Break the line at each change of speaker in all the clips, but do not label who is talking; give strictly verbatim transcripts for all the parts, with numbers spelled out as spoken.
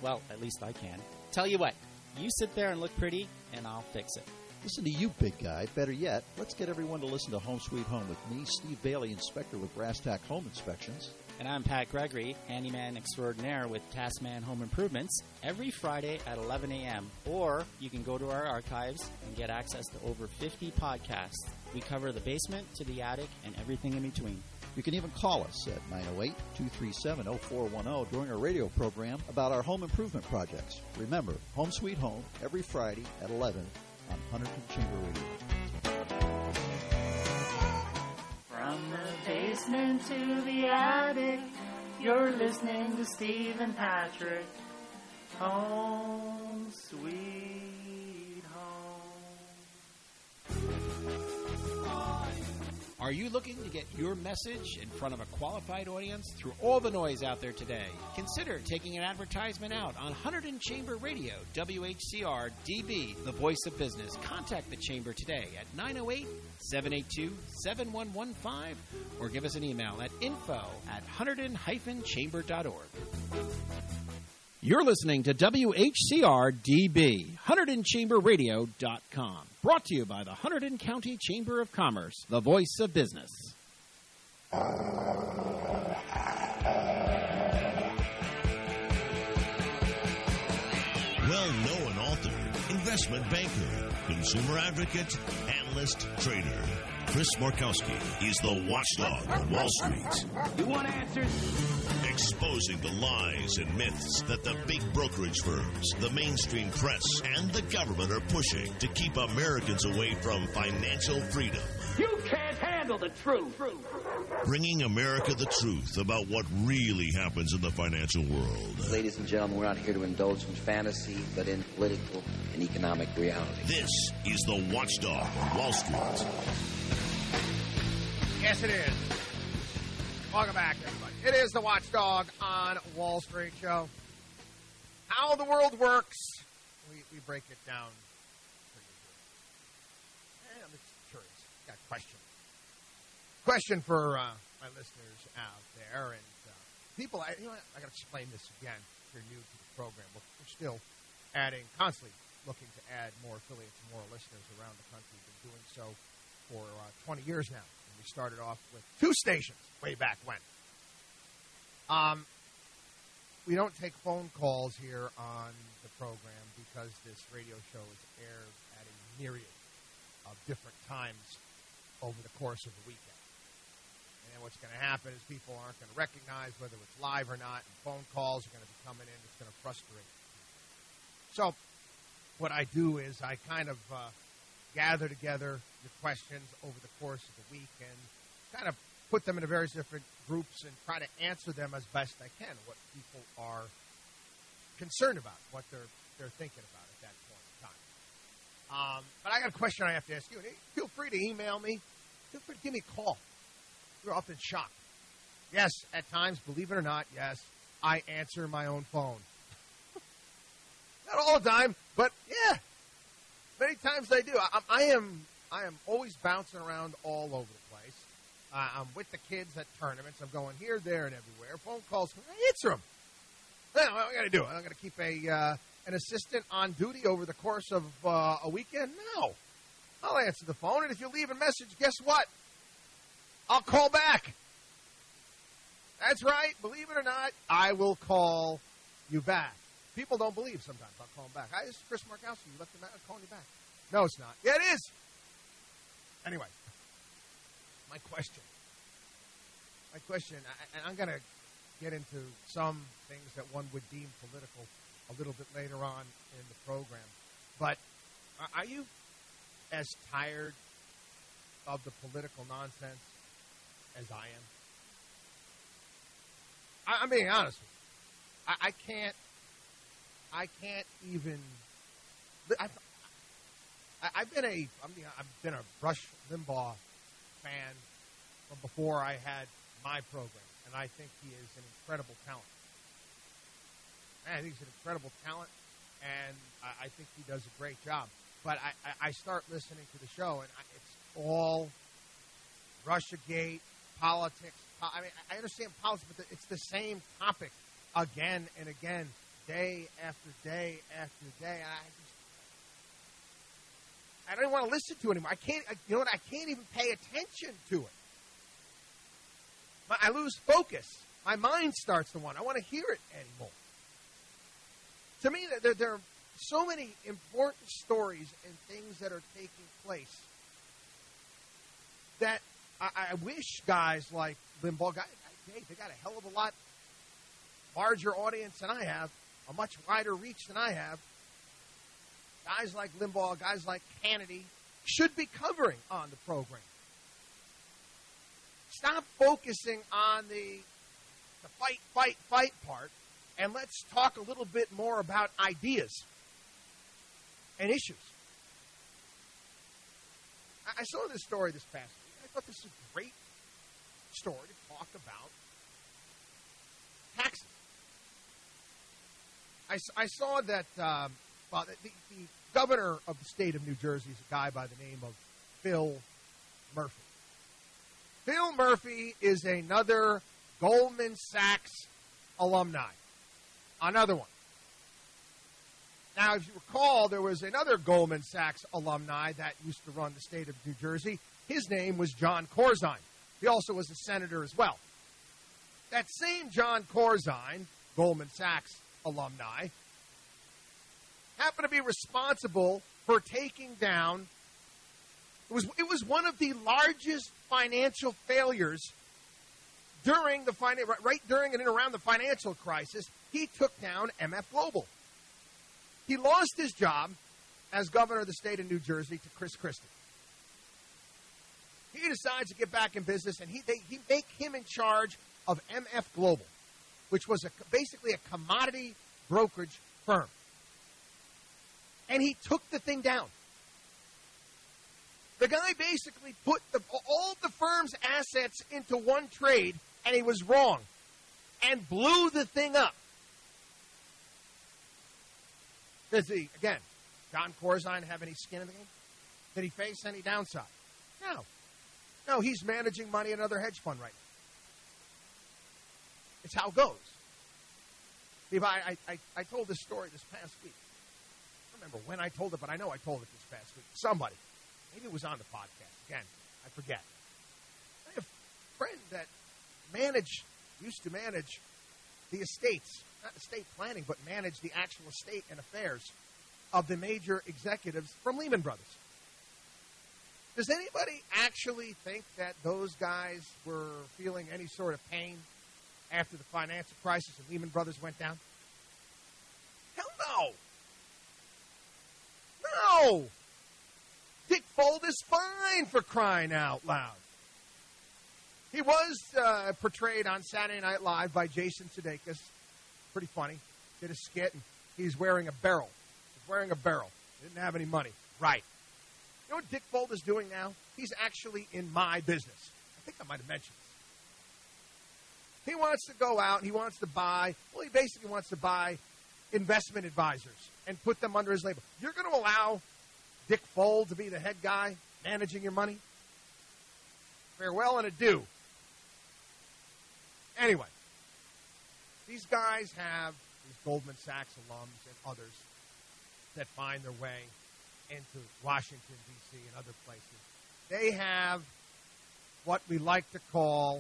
Well, at least I can. Tell you what, you sit there and look pretty, and I'll fix it.
Listen to you, big guy. Better yet, let's get everyone to listen to Home Sweet Home with me, Steve Bailey, inspector with Brass Tack Home Inspections.
And I'm Pat Gregory, handyman extraordinaire with Taskman Home Improvements, every Friday at eleven a.m. Or you can go to our archives and get access to over fifty podcasts. We cover the basement to the attic and everything in between.
You can even call us at nine oh eight, two three seven, oh four one oh during our radio program about our home improvement projects. Remember, Home Sweet Home, every Friday at eleven on Hunterton Chamber Radio.
From the basement to the attic, you're listening to Steve and Patrick. Home Sweet Home.
Are you looking to get your message in front of a qualified audience through all the noise out there today? Consider taking an advertisement out on Hunterton Chamber Radio, W H C R D B, the voice of business. Contact the Chamber today at nine oh eight, seven eight two, seven one one five or give us an email at info at hunterton dash chamber dot org. You're listening to W H C R D B, Hunterton Chamber Radio dot com. Brought to you by the Hunterton County Chamber of Commerce, the voice of business.
Well-known author, investment banker, consumer advocate, analyst, trader. Chris Markowski is the watchdog of Wall Street.
You want answers?
Exposing the lies and myths that the big brokerage firms, the mainstream press, and the government are pushing to keep Americans away from financial freedom.
You can't handle the truth.
Bringing America the truth about what really happens in the financial world.
Ladies and gentlemen, we're not here to indulge in fantasy, but in political and economic reality.
This is the watchdog of Wall Street.
Yes, it is. Welcome back, everybody. It is the Watchdog on Wall Street show. How the world works, we, we break it down pretty good. And I'm just curious. Got a question. Question for uh, my listeners out there. And uh, people, I, you know, I got to explain this again if you're new to the program. We're, we're still adding, constantly looking to add more affiliates and more listeners around the country. We've been doing so for uh, twenty years now. We started off with two stations way back when. Um, we don't take phone calls here on the program because this radio show is aired at a myriad of different times over the course of the weekend. And what's going to happen is people aren't going to recognize whether it's live or not, and phone calls are going to be coming in. It's going to frustrate people. So what I do is I kind of uh, gather together your questions over the course of the week and kind of put them into various different groups and try to answer them as best I can, what people are concerned about, what they're they're thinking about at that point in time. Um, but I got a question I have to ask you. Feel free to email me. Feel free to give me a call. You're often shocked. Yes, at times, believe it or not, yes, I answer my own phone. Not all the time, but yeah, many times I do. I, I am I am always bouncing around all over the place. Uh, I'm with the kids at tournaments. I'm going here, there, and everywhere. Phone calls, I answer them. Well, what am I going to do? I'm going to keep a uh, an assistant on duty over the course of uh, a weekend? No. I'll answer the phone, and if you leave a message, guess what? I'll call back. That's right. Believe it or not, I will call you back. People don't believe sometimes I'll call them back. Hi, this is Chris Markowski. You left a message. I'm calling you back. No, it's not. Yeah, it is. Anyway. My question. My question, and I'm going to get into some things that one would deem political a little bit later on in the program. But are you as tired of the political nonsense as I am? I, I'm being honest with you. I, I can't, I can't even, I've, I've been a, I mean, I've been a Rush Limbaugh fan from before I had my program, and I think he is an incredible talent. I think he's an incredible talent, and I, I think he does a great job. But I, I, I start listening to the show, and I, it's all Russiagate, politics. I mean, I understand politics, but it's the same topic again and again. day after day after day. I just, I don't even want to listen to it anymore. I can't, you know what? I can't even pay attention to it. I lose focus. My mind starts to wander. I want to hear it anymore. To me, there, there are so many important stories and things that are taking place that I, I wish guys like Limbaugh, guys, hey, they got a hell of a lot larger audience than I have, a much wider reach than I have. Guys like Limbaugh, guys like Hannity should be covering on the program. Stop focusing on the, the fight, fight, fight part, and let's talk a little bit more about ideas and issues. I, I saw this story this past week. I thought this was a great story to talk about taxes. I, I saw that um, well, the, the governor of the state of New Jersey is a guy by the name of Phil Murphy. Phil Murphy is another Goldman Sachs alumni. Another one. Now, if you recall, there was another Goldman Sachs alumni that used to run the state of New Jersey. His name was John Corzine. He also was a senator as well. That same John Corzine, Goldman Sachs alumni, happened to be responsible for taking down, it was, it was one of the largest financial failures during the right during and around the financial crisis. He took down M F Global. He lost his job as governor of the state of New Jersey to Chris Christie. He decides to get back in business, and he they, he make him in charge of M F Global, which was a, basically a commodity brokerage firm. And he took the thing down. The guy basically put the, all the firm's assets into one trade, and he was wrong, and blew the thing up. Does he, again, John Corzine have any skin in the game? Did he face any downside? No. No, he's managing money in another hedge fund right now. It's how it goes. I, I, I, I told this story this past week. I don't remember when I told it, but I know I told it this past week. Somebody. Maybe it was on the podcast. Again, I forget. I have a friend that managed, used to manage the estates, not estate planning, but manage the actual estate and affairs of the major executives from Lehman Brothers. Does anybody actually think that those guys were feeling any sort of pain after the financial crisis and Lehman Brothers went down? Hell no. No. Dick Fold is fine, for crying out loud. He was uh, portrayed on Saturday Night Live by Jason Sudeikis. Pretty funny. Did a skit, and he's wearing a barrel. He's wearing a barrel. He didn't have any money. Right. You know what Dick Fold is doing now? He's actually in my business. I think I might have mentioned this. He wants to go out, he wants to buy, well, he basically wants to buy investment advisors and put them under his label. You're going to allow Dick Fold to be the head guy managing your money? Farewell and adieu. Anyway, these guys have, these Goldman Sachs alums and others that find their way into Washington, D C and other places. They have what we like to call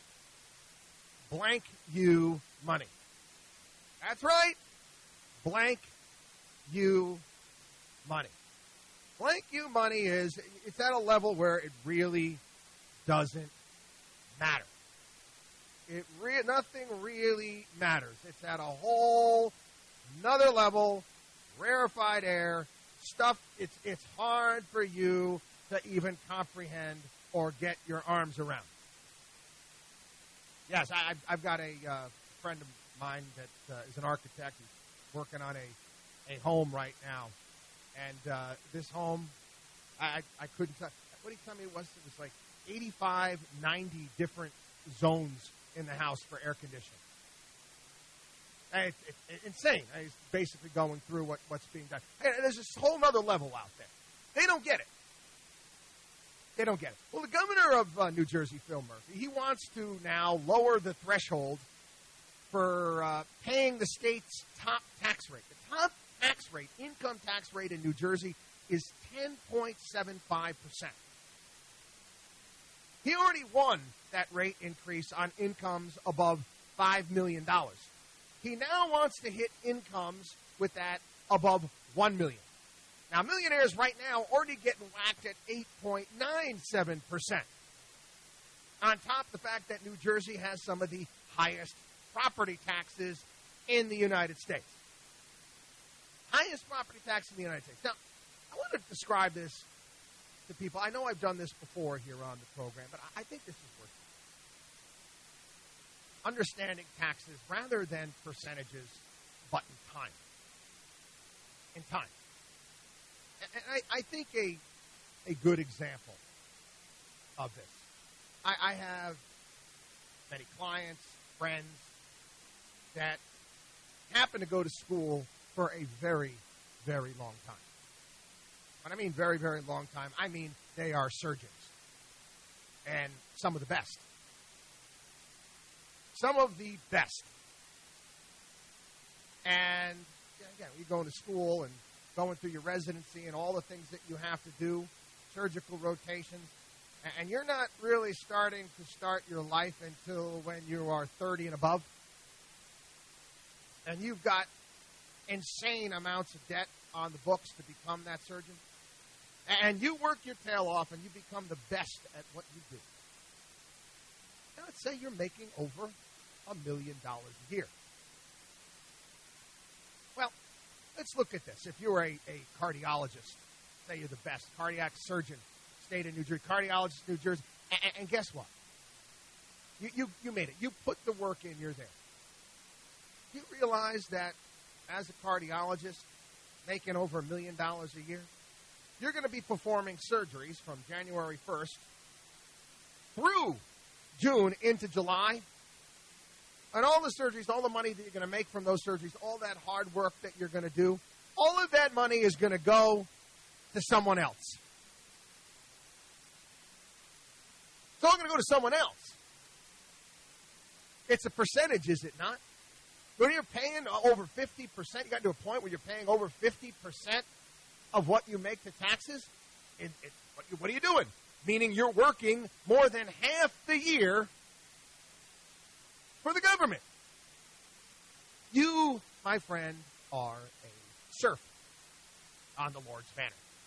blank you money. That's right. Blank you money. Blank you money is, it's at a level where it really doesn't matter. It re- nothing really matters. It's at a whole another level, rarefied air, stuff it's it's hard for you to even comprehend or get your arms around. Yes, I, I've got a uh, friend of mine that uh, is an architect. He's working on a, a home right now. And uh, this home, I, I couldn't tell. What did he tell me it was? It was like eighty-five, ninety different zones in the house for air conditioning. And it's, it's, it's insane. He's basically going through what, what's being done. And there's this whole other level out there. They don't get it. They don't get it. Well, the governor of uh, New Jersey, Phil Murphy, he wants to now lower the threshold for uh, paying the state's top tax rate. The top tax rate, income tax rate in New Jersey, is ten point seven five percent. He already won that rate increase on incomes above five million dollars. He now wants to hit incomes with that above one million dollars. Now, millionaires right now already getting whacked at eight point nine seven percent. On top of the fact that New Jersey has some of the highest property taxes in the United States. Highest property tax in the United States. Now, I want to describe this to people. I know I've done this before here on the program, but I think this is worth it. Understanding taxes rather than percentages, but in time. In time. And I, I think a, a good example of this. I, I have many clients, friends, that happen to go to school for a very, very long time. When I mean very, very long time, I mean they are surgeons. And some of the best. Some of the best. And, again, you're going to school and going through your residency and all the things that you have to do, surgical rotations, and you're not really starting to start your life until when you are thirty and above. And you've got insane amounts of debt on the books to become that surgeon. And you work your tail off and you become the best at what you do. Now, let's say you're making over a million dollars a year. Well, let's look at this. If you're a, a cardiologist, say you're the best, cardiac surgeon, state of New Jersey, cardiologist, New Jersey, and, and guess what? You, you, you made it. You put the work in, you're there. You realize that as a cardiologist, making over a million dollars a year, you're going to be performing surgeries from January first through June into July. And all the surgeries, all the money that you're going to make from those surgeries, all that hard work that you're going to do, all of that money is going to go to someone else. It's all going to go to someone else. It's a percentage, is it not? When you're paying over fifty percent, you got to a point where you're paying over fifty percent of what you make to taxes. It, it, what, what are you doing? Meaning you're working more than half the year for the government. You, my friend, are a serf on the Lord's banner.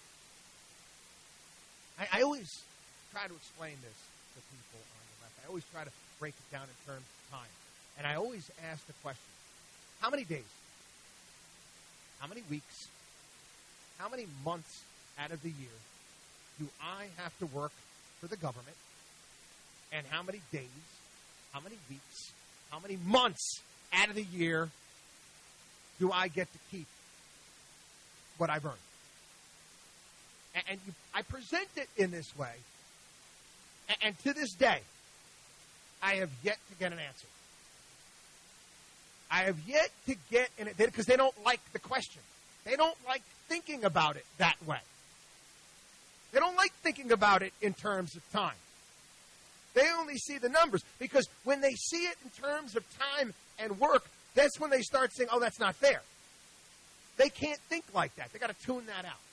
I, I always try to explain this to people on the left. I always try to break it down in terms of time. And I always ask the question, how many days, how many weeks, how many months out of the year do I have to work for the government? And how many days, how many weeks, how many months out of the year do I get to keep what I've earned? And, and you, I present it in this way. And, and to this day, I have yet to get an answer. I have yet to get in it, because they don't like the question. They don't like thinking about it that way. They don't like thinking about it in terms of time. They only see the numbers, because when they see it in terms of time and work, that's when they start saying, oh, that's not fair. They can't think like that. They got to tune that out.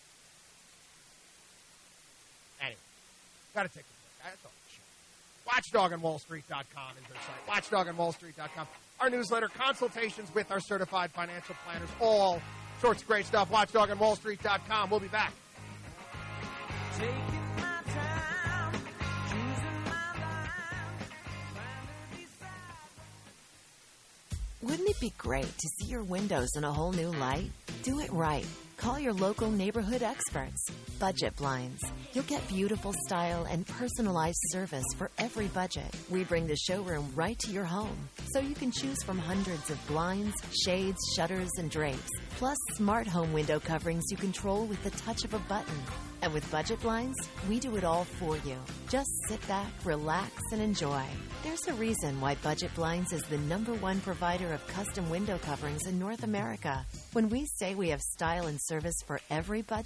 Anyway, got to take a break. That's all. watchdog on wall street dot com is their site. watchdog on wall street dot com. Our newsletter, consultations with our certified financial planners, all sorts of great stuff. watchdog on wall street dot com. We'll be back.
Taking my time, choosing my life, trying to decide.
Wouldn't it be great to see your windows in a whole new light? Do it right. Call your local neighborhood experts. Budget Blinds. You'll get beautiful style and personalized service for every budget. We bring the showroom right to your home, so you can choose from hundreds of blinds, shades, shutters, and drapes, plus smart home window coverings you control with the touch of a button. And with Budget Blinds, we do it all for you. Just sit back, relax, and enjoy. There's a reason why Budget Blinds is the number one provider of custom window coverings in North America. When we say we have style and service for every budget,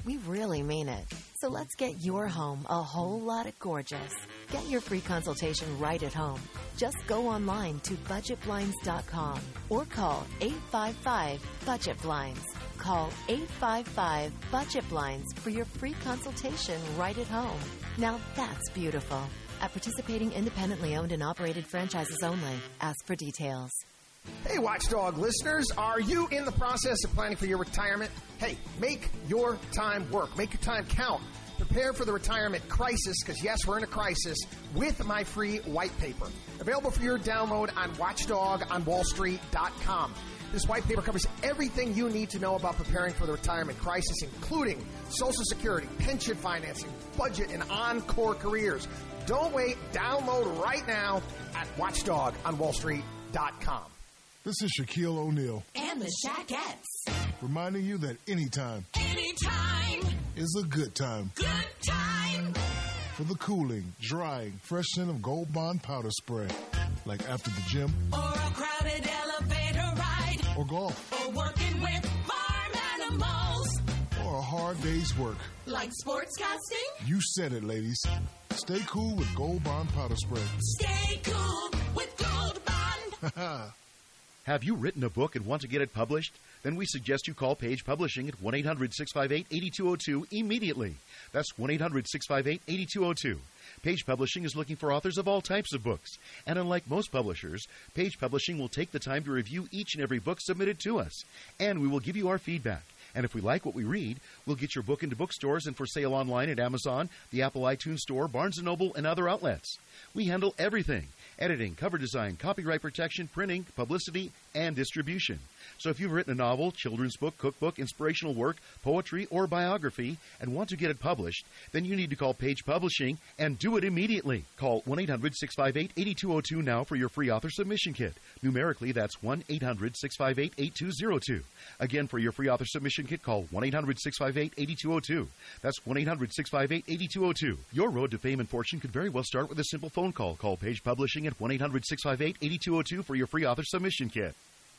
We really mean it. So let's get your home a whole lot of gorgeous. Get your free consultation right at home. Just go online to budget blinds dot com or call eight five five budget blinds. Call eight five five budget blinds for your free consultation right at home. Now that's beautiful. At participating independently owned and operated franchises only. Ask for details.
Hey, Watchdog listeners, are you in the process of planning for your retirement? Hey, make your time work. Make your time count. Prepare for the retirement crisis, because yes, we're in a crisis, with my free white paper. Available for your download on watchdog on wall street dot com. This white paper covers everything you need to know about preparing for the retirement crisis, including Social Security, pension financing, budget, and encore careers. Don't wait. Download right now at watchdog on wall street dot com.
This is Shaquille O'Neal.
And the Shaquettes.
Reminding you that anytime.
Anytime.
Is a good time.
Good time.
For the cooling, drying, fresh scent of Gold Bond powder spray. Like after the gym.
Or a crowded elevator ride.
Or golf.
Or working with farm animals.
Or a hard day's work.
Like sportscasting.
You said it, ladies. Stay cool with Gold Bond powder spray.
Stay cool with Gold Bond.
Have you written a book and want to get it published? Then we suggest you call Page Publishing at one eight hundred six five eight eight two zero two immediately. That's one eight hundred six five eight eight two zero two. Page Publishing is looking for authors of all types of books. And unlike most publishers, Page Publishing will take the time to review each and every book submitted to us. And we will give you our feedback. And if we like what we read, we'll get your book into bookstores and for sale online at Amazon, the Apple iTunes Store, Barnes and Noble, and other outlets. We handle everything: editing, cover design, copyright protection, printing, publicity, and distribution. So if you've written a novel, children's book, cookbook, inspirational work, poetry, or biography and want to get it published, then you need to call Page Publishing and do it immediately. Call one eight hundred six five eight eight two zero two now for your free author submission kit. Numerically, that's one eight hundred six five eight eight two zero two. Again, for your free author submission kit, call one eight hundred six five eight eight two zero two. That's one eight hundred six five eight eight two zero two. Your road to fame and fortune could very well start with a simple phone call. Call Page Publishing at one eight hundred six five eight eight two zero two for your free author submission kit.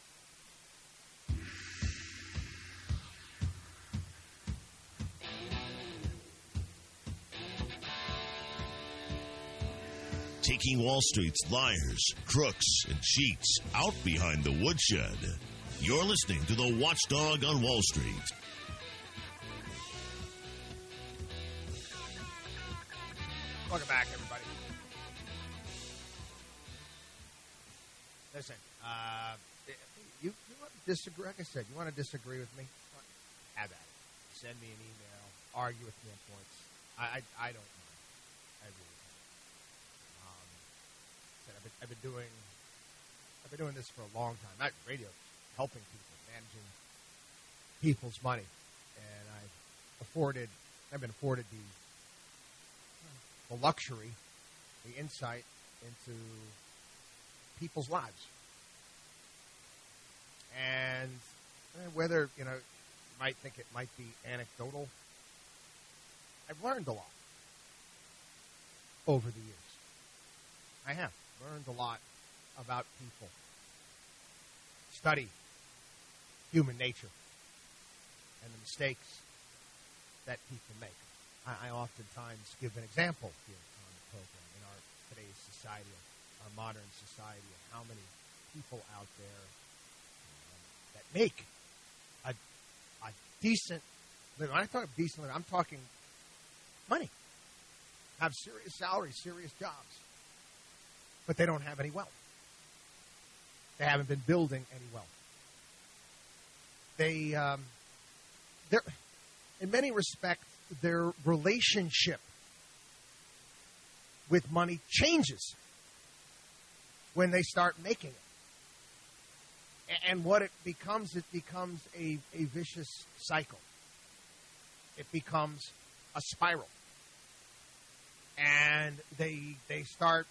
Taking Wall Street's liars, crooks, and cheats out behind the woodshed. You're listening to the Watchdog on Wall Street.
Welcome back, everybody. Listen, uh, you, you want to disagree? Like I said, you want to disagree with me? Have at it. Send me an email. Argue with me on points. I, I, I don't mind. I really don't. Um, I've been, I've been doing, I've been doing this for a long time. Not radio, helping people, managing people's money, and I've afforded, I've been afforded the, the luxury, the insight into people's lives, and whether you know, you might think it might be anecdotal. I've learned a lot over the years. I have learned a lot about people. Study human nature and the mistakes that people make. I, I oftentimes give an example here on the program in our today's society, our modern society, of how many people out there um, that make a, a decent living. When I talk decent living, I'm talking money, have serious salaries, serious jobs, but they don't have any wealth. They haven't been building any wealth. They, um, they're, in many respects, their relationship with money changes when they start making it. And what it becomes, it becomes a, a vicious cycle. It becomes a spiral. And they they start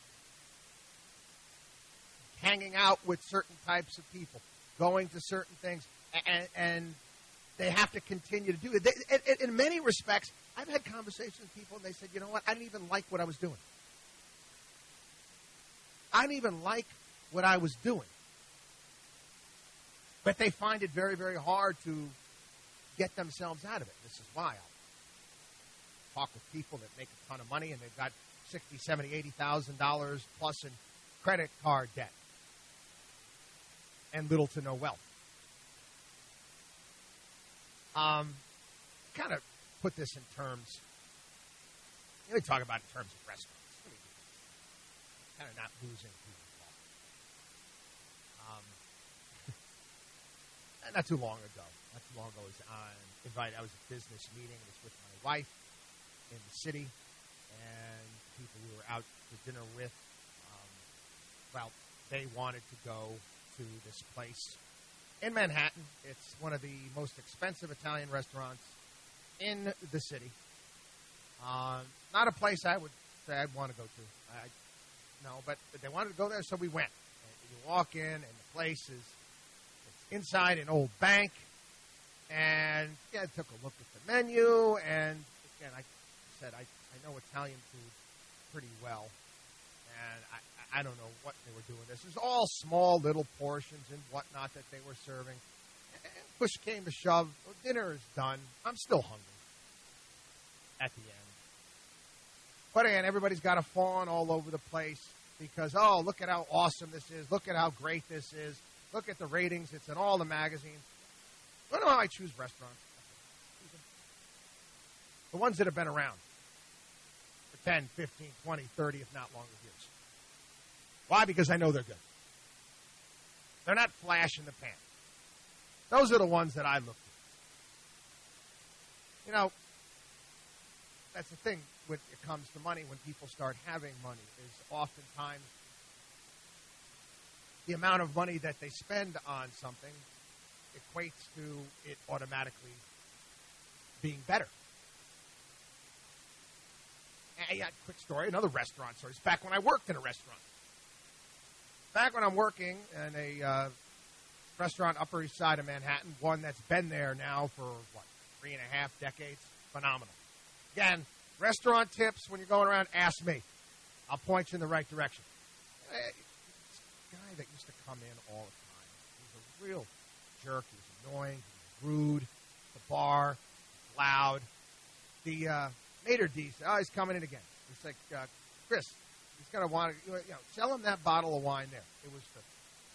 hanging out with certain types of people, going to certain things, and, and they have to continue to do it. They, in, in many respects, I've had conversations with people, and they said, you know what, I didn't even like what I was doing. I didn't even like what I was doing. But they find it very, very hard to get themselves out of it. This is why I'll talk with people that make a ton of money and they've got sixty, seventy, eighty thousand dollars plus in credit card debt and little to no wealth. Um, kind of put this in terms. Let me talk about it in terms of restaurants. Kind of not losing people's Um, not too long ago. Not too long ago, I was on, invited. I was at a business meeting. I was with my wife in the city, and people we were out for dinner with. Um, well, they wanted to go to this place in Manhattan. It's one of the most expensive Italian restaurants in the city. Uh, not a place I would say I'd want to go to. I, no, but they wanted to go there, so we went. And you walk in, and the place is it's inside an old bank. And yeah, I took a look at the menu, and again, I said I, I know Italian food pretty well, and I, I don't know what they were doing. This is all small little portions and whatnot that they were serving. And push came to shove. Well, dinner is done. I'm still hungry at the end. But again, everybody's got a fawn all over the place because, oh, look at how awesome this is. Look at how great this is. Look at the ratings. It's in all the magazines. I don't know how I choose restaurants. The ones that have been around for ten, fifteen, twenty, thirty, if not longer years. Why? Because I know they're good. They're not flash in the pan. Those are the ones that I look for. You know, that's the thing when it comes to money, when people start having money, is oftentimes the amount of money that they spend on something equates to it automatically being better. And yeah, quick story, another restaurant story. It's back when I worked in a restaurant. Back when I'm working in a uh, restaurant Upper East Side of Manhattan, one that's been there now for, what, three and a half decades. Phenomenal. Again, restaurant tips, when you're going around, ask me. I'll point you in the right direction. Hey, this guy that used to come in all the time, he was a real jerk. He was annoying. He was rude. The bar, loud. The uh, maitre d' said, oh, he's coming in again. He's like, uh, Chris, he's going to want to, you know, sell him that bottle of wine there. It was the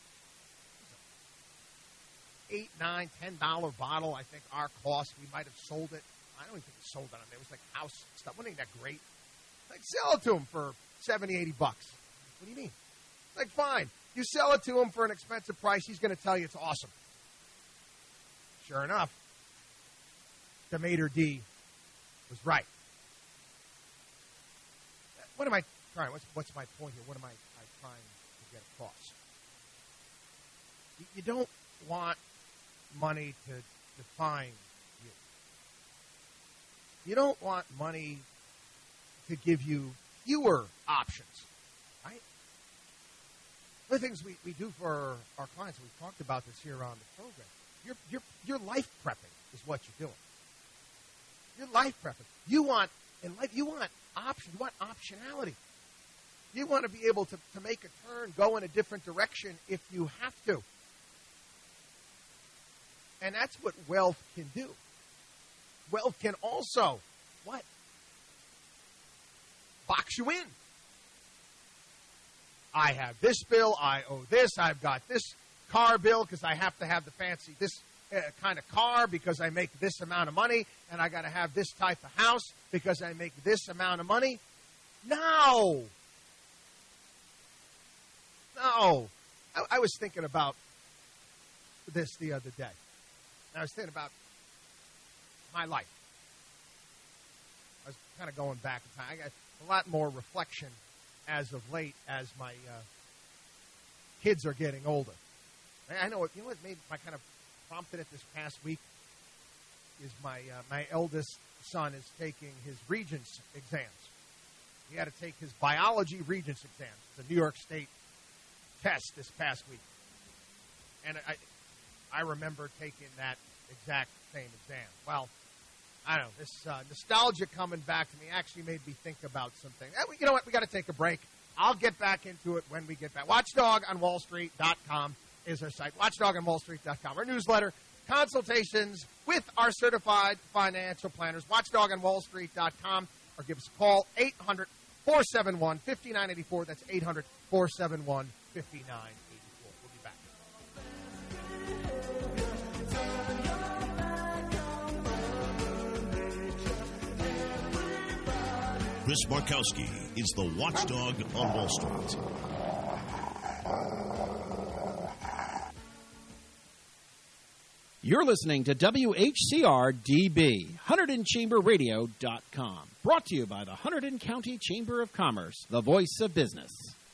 eight, nine, ten dollar bottle. I think our cost, we might have sold it. I don't even think we sold it on there. It was like house stuff. Wasn't even that great. Like, sell it to him for seventy, eighty bucks. What do you mean? Like, fine. You sell it to him for an expensive price, he's going to tell you it's awesome. Sure enough, the maitre d' was right. What am I trying? What's, what's my point here? What am I, I trying to get across? You, you don't want money to define you. You don't want money to give you fewer options, right? One of the things we, we do for our clients, and we've talked about this here on the program, you're, you're, you're life prepping is what you're doing. You're life prepping. You want, in life, you want options. You want optionality. You want to be able to, to make a turn, go in a different direction if you have to. And that's what wealth can do. Wealth can also, what? Box you in. I have this bill, I owe this, I've got this car bill because I have to have the fancy, this uh, kind of car because I make this amount of money, and I got to have this type of house because I make this amount of money. No. No. I, I was thinking about this the other day. I was thinking about my life. I was kind of going back in time. I got a lot more reflection as of late as my uh, kids are getting older. I know what, you know what made my kind of prompted it this past week is my uh, my eldest son is taking his Regents exams. He had to take his biology Regents exams. It's a New York State test this past week. And I I remember taking that exact same exam. Well, I don't know, this uh, nostalgia coming back to me actually made me think about something. You know what? We got to take a break. I'll get back into it when we get back. watchdog on wall street dot com is our site. watchdog on wall street dot com. Our newsletter consultations with our certified financial planners. watchdog on wall street dot com or give us a call, eight hundred, four seven one, five nine eight four. That's eight hundred, four seven one, five nine eight four. We'll be back.
Chris Markowski is the watchdog on Wall Street.
You're listening to W H C R D B, Hunterdon Chamber Radio dot com. Brought to you by the Hunterdon County Chamber of Commerce, the voice of business.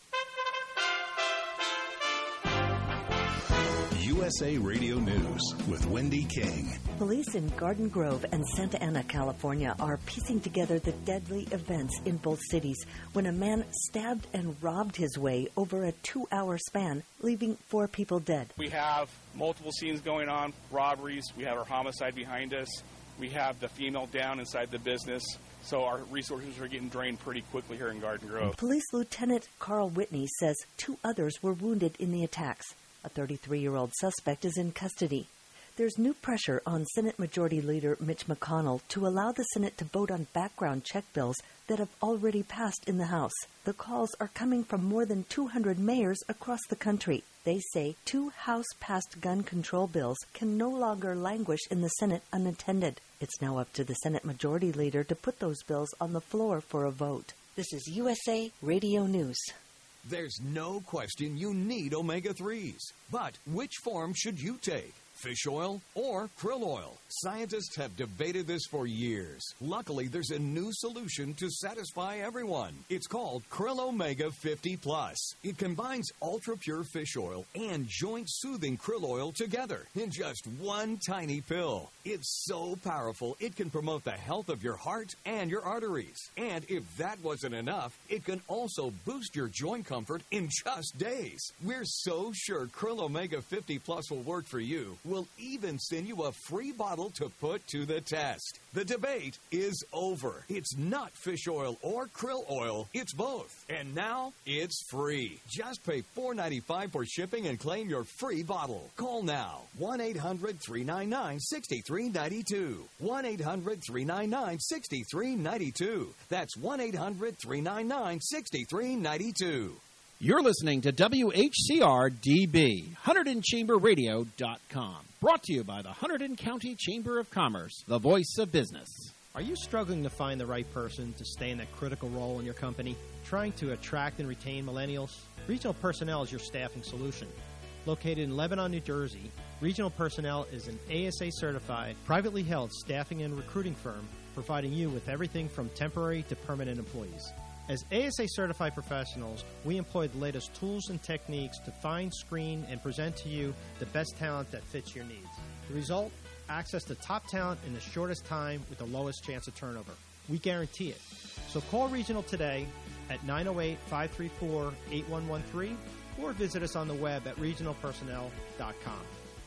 U S A Radio News with Wendy King.
Police in Garden Grove and Santa Ana, California are piecing together the deadly events in both cities when a man stabbed and robbed his way over a two-hour span, leaving four people dead.
We have multiple scenes going on, robberies. We have our homicide behind us. We have the female down inside the business. So our resources are getting drained pretty quickly here in Garden Grove.
Police Lieutenant Carl Whitney says two others were wounded in the attacks. A thirty-three-year-old suspect is in custody. There's new pressure on Senate Majority Leader Mitch McConnell to allow the Senate to vote on background check bills that have already passed in the House. The calls are coming from more than two hundred mayors across the country. They say two House-passed gun control bills can no longer languish in the Senate unattended. It's now up to the Senate Majority Leader to put those bills on the floor for a vote. This is U S A Radio News.
There's no question you need omega threes. But which form should you take? Fish oil or krill oil? Scientists have debated this for years. Luckily, there's a new solution to satisfy everyone. It's called Krill Omega fifty plus. It combines ultra-pure fish oil and joint-soothing krill oil together in just one tiny pill. It's so powerful, it can promote the health of your heart and your arteries. And if that wasn't enough, it can also boost your joint comfort in just days. We're so sure Krill Omega fifty plus will work for you. We'll even send you a free bottle to put to the test. The debate is over. It's not fish oil or krill oil. It's both. And now it's free. Just pay four dollars and ninety-five cents for shipping and claim your free bottle. Call now. one eight hundred, three nine nine, six three nine two. one eight hundred, three nine nine, six three nine two. That's one eight hundred, three nine nine, six three nine two.
You're listening to W H C R D B, Hunterdon Chamber Radio dot com. Brought to you by the Hunterdon County Chamber of Commerce, the voice of business.
Are you struggling to find the right person to stay in that critical role in your company? Trying to attract and retain millennials? Regional Personnel is your staffing solution. Located in Lebanon, New Jersey, Regional Personnel is an A S A-certified, privately held staffing and recruiting firm providing you with everything from temporary to permanent employees. As A S A-certified professionals, we employ the latest tools and techniques to find, screen, and present to you the best talent that fits your needs. The result? Access to top talent in the shortest time with the lowest chance of turnover. We guarantee it. So call Regional today at nine oh eight, five three four, eight one one three or visit us on the web at regional personnel dot com.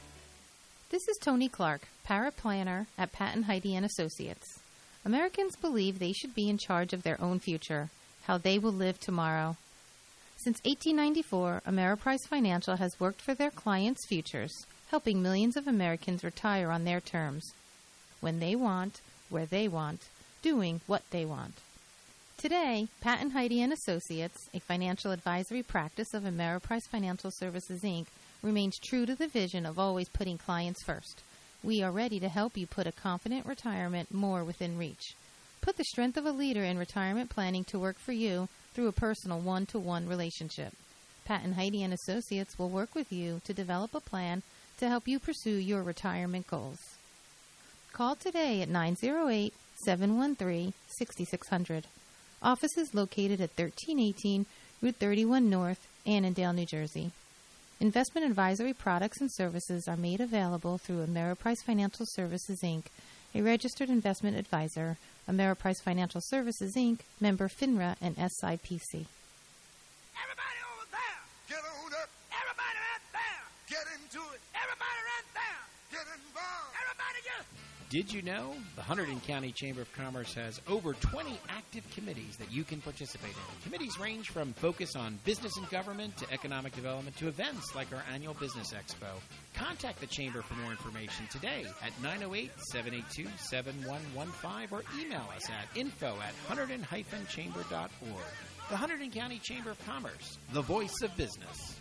This is Tony Clark, paraplanner at Patton Heidi and Associates. Americans believe they should be in charge of their own future, how they will live tomorrow. Since eighteen ninety-four, Ameriprise Financial has worked for their clients' futures, helping millions of Americans retire on their terms, when they want, where they want, doing what they want. Today, Patton Heidi and Associates, a financial advisory practice of Ameriprise Financial Services, Incorporated, remains true to the vision of always putting clients first. We are ready to help you put a confident retirement more within reach. Put the strength of a leader in retirement planning to work for you through a personal one-to-one relationship. Patton Heidi and Associates will work with you to develop a plan to help you pursue your retirement goals. Call today at nine oh eight, seven one three, six six zero zero. Office is located at thirteen eighteen Route thirty-one North, Annandale, New Jersey. Investment advisory products and services are made available through Ameriprise Financial Services, Incorporated, a registered investment advisor, Ameriprise Financial Services, Incorporated, member FINRA and S I P C.
Everybody over there! Get on up! Everybody right there! Get into it! Everybody right there! Get involved! Everybody just...
Did you know? The Hunterdon County Chamber of Commerce has over twenty active committees that you can participate in. Committees range from focus on business and government to economic development to events like our annual Business Expo. Contact the Chamber for more information today at nine oh eight, seven eight two, seven one one five or email us at info at hunterdon dash chamber dot org. The Hunterdon County Chamber of Commerce, the voice of business.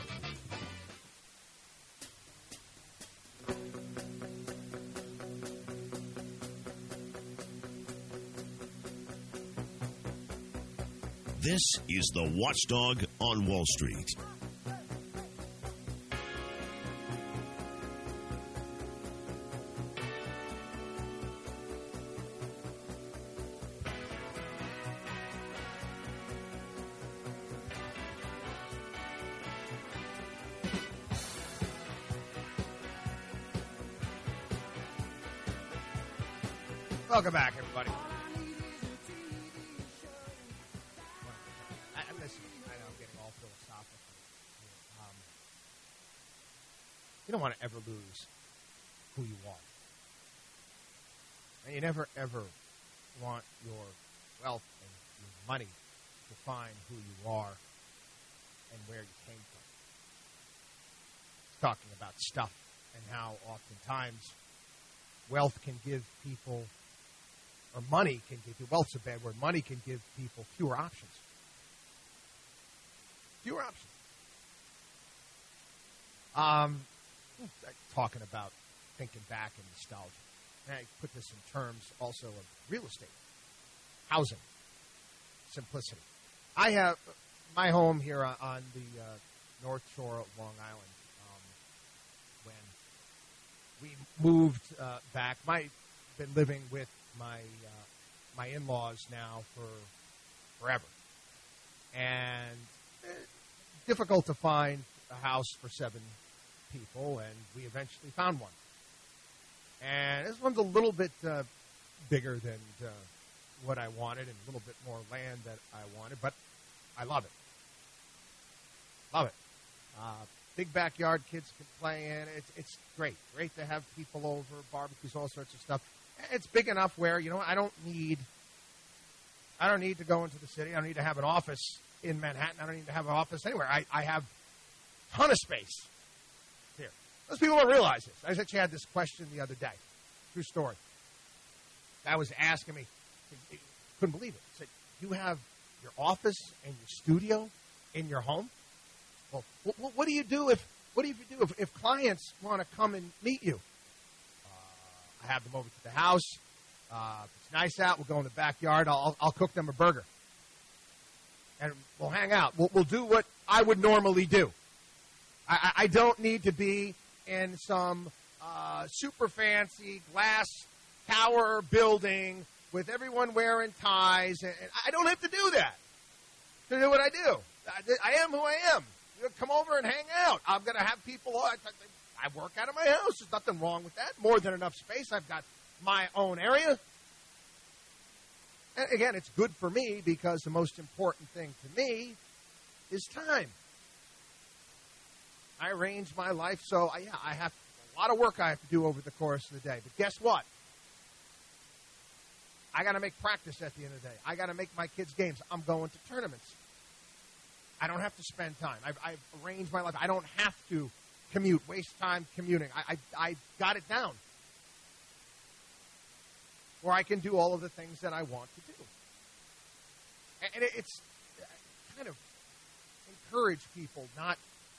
This is the Watchdog on Wall Street.
Welcome back, everybody. I, I listen, I know I'm getting all philosophical. Um, you don't want to ever lose who you are. And you never, ever want your wealth and your money to define who you are and where you came from. It's talking about stuff and how oftentimes wealth can give people, or money can give you, wealth's a bad word, money can give people fewer options. Fewer options. Um, talking about thinking back and nostalgia. And I put this in terms also of real estate, housing, simplicity. I have my home here on, on the uh, North Shore of Long Island. Um, when we moved uh, back, my been living with my uh, my in-laws now for forever, and uh, difficult to find a house for seven people, and we eventually found one. And this one's a little bit uh, bigger than uh, what I wanted, and a little bit more land that I wanted, but I love it. Love it. Uh, big backyard, kids can play in. It's it's great. Great to have people over, barbecues, all sorts of stuff. It's big enough where, you know, I don't need I don't need to go into the city. I don't need to have an office in Manhattan. I don't need to have an office anywhere. I, I have a ton of space here. Most people don't realize this. I actually had this question the other day. True story. Guy was asking me, he couldn't believe it. He said, you have your office and your studio in your home? Well, what, what do you do if what do you do if, if clients want to come and meet you? I have them over to the house. Uh, if it's nice out, we'll go in the backyard. I'll, I'll cook them a burger. And we'll hang out. We'll, we'll do what I would normally do. I, I don't need to be in some uh, super fancy glass tower building with everyone wearing ties. And, and I don't have to do that to do what I do. I, I am who I am. You know, come over and hang out. I'm going to have people. I, I work out of my house. There's nothing wrong with that. More than enough space. I've got my own area. And again, it's good for me because the most important thing to me is time. I arrange my life so, I, yeah, I have a lot of work I have to do over the course of the day. But guess what? I got to make practice at the end of the day. I got to make my kids' games. I'm going to tournaments. I don't have to spend time. I've, I've arranged my life. I don't have to commute, waste time commuting. I, I, I got it down. Where I can do all of the things that I want to do. And it's kind of encourage people not,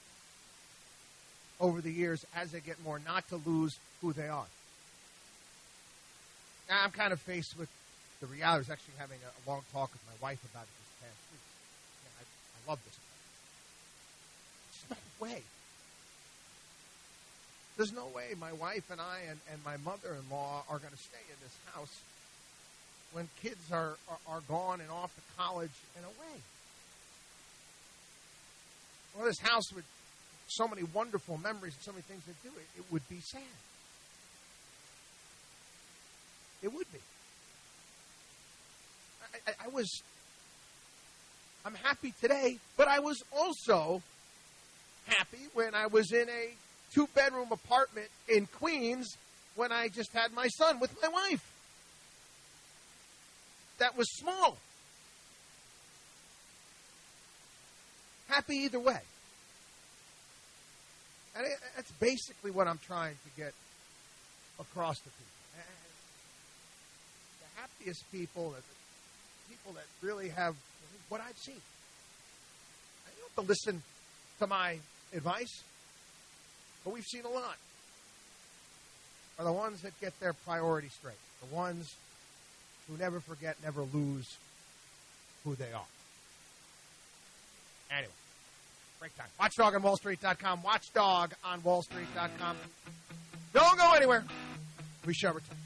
over the years, as they get more, not to lose who they are. Now, I'm kind of faced with the reality. I was actually having a long talk with my wife about it this past week. Yeah, I, I love this. There's no way. There's no way my wife and I and, and my mother-in-law are going to stay in this house when kids are, are, are gone and off to college and away. Well, this house with so many wonderful memories and so many things to do, it, it would be sad. It would be. I, I, I was, I'm happy today, but I was also happy when I was in a two-bedroom apartment in Queens when I just had my son with my wife. That was small. Happy either way. And it, that's basically what I'm trying to get across to people. And the happiest people, the people that really have what I've seen. You don't have to listen to my advice, but we've seen a lot. Are the ones that get their priorities straight. The ones who never forget, never lose who they are. Anyway, break time. Watchdog on Wall Street dot com. Watchdog on Wall Street dot com. Don't go anywhere. We shall return.